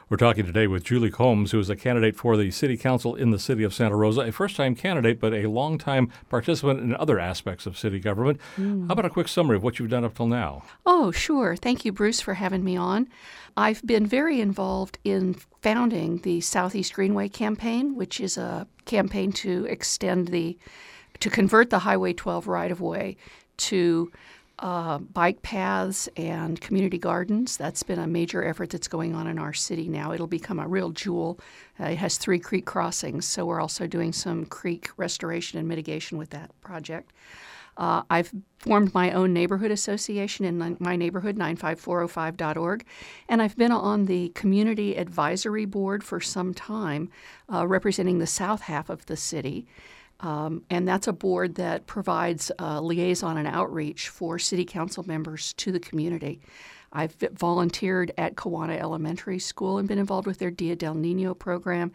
We're talking today with Julie Combs, who is a candidate for the city council in the city of Santa Rosa, a first-time candidate, but a long-time participant in other aspects of city government. How about a quick summary of what you've done up till now? Oh, sure. Thank you, Bruce, for having me on. I've been very involved in founding the Southeast Greenway campaign, which is a campaign to convert the Highway 12 right-of-way to bike paths and community gardens. That's been a major effort that's going on in our city now. It'll become a real jewel. It has 3 creek crossings, so we're also doing some creek restoration and mitigation with that project. I've formed my own neighborhood association in my neighborhood, 95405.org, and I've been on the Community Advisory Board for some time, representing the south half of the city. And that's a board that provides liaison and outreach for city council members to the community. I've volunteered at Kiwanis Elementary School and been involved with their Dia del Nino program.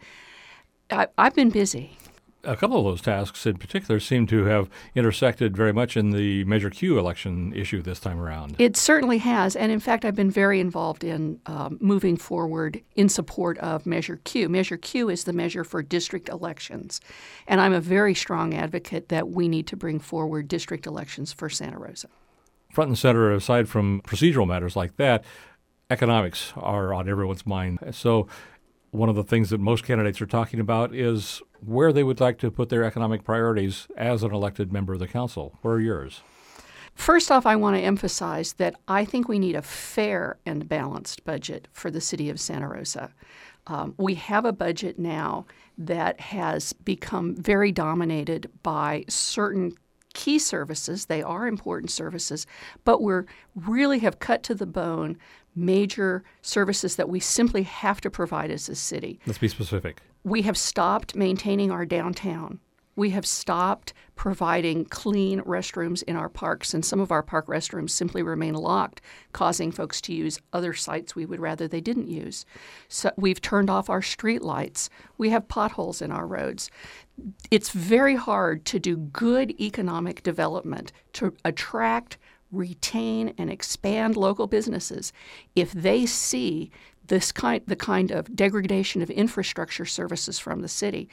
I've been busy. A couple of those tasks in particular seem to have intersected very much in the Measure Q election issue this time around. It certainly has. And in fact, I've been very involved in moving forward in support of Measure Q. Measure Q is the measure for district elections. And I'm a very strong advocate that we need to bring forward district elections for Santa Rosa. Front and center, aside from procedural matters like that, economics are on everyone's mind. So one of the things that most candidates are talking about is where they would like to put their economic priorities as an elected member of the council. Where are yours? First off, I want to emphasize that I think we need a fair and balanced budget for the city of Santa Rosa. We have a budget now that has become very dominated by certain key services. They are important services, but we really have cut to the bone major services that we simply have to provide as a city. Let's be specific. We have stopped maintaining our downtown. We have stopped providing clean restrooms in our parks, and some of our park restrooms simply remain locked, causing folks to use other sites we would rather they didn't use. So we've turned off our street lights. We have potholes in our roads. It's very hard to do good economic development, to attract, retain, and expand local businesses if they see the kind of degradation of infrastructure services from the city.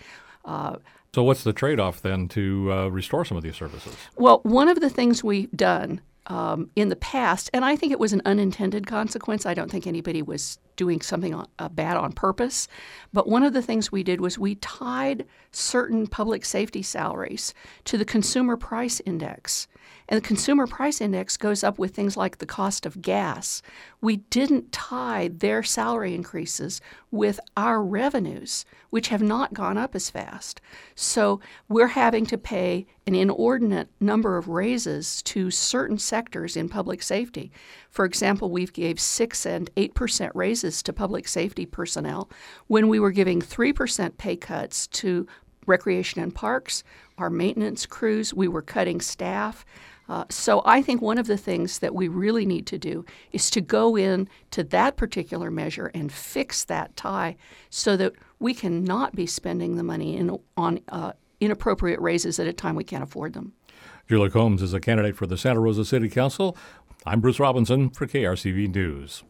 So what's the trade-off then to restore some of these services? Well, one of the things we've done in the past, and I think it was an unintended consequence. I don't think anybody was doing something bad on purpose. But one of the things we did was we tied certain public safety salaries to the Consumer Price Index. And the Consumer Price Index goes up with things like the cost of gas. We didn't tie their salary increases with our revenues, which have not gone up as fast. So we're having to pay an inordinate number of raises to certain sectors in public safety. For example, we've gave 6% and 8% raises to public safety personnel when we were giving 3% pay cuts to recreation and parks, our maintenance crews. We were cutting staff. So I think one of the things that we really need to do is to go in to that particular measure and fix that tie so that we cannot be spending the money on inappropriate raises at a time we can't afford them. Julie Combs is a candidate for the Santa Rosa City Council. I'm Bruce Robinson for KRCV News.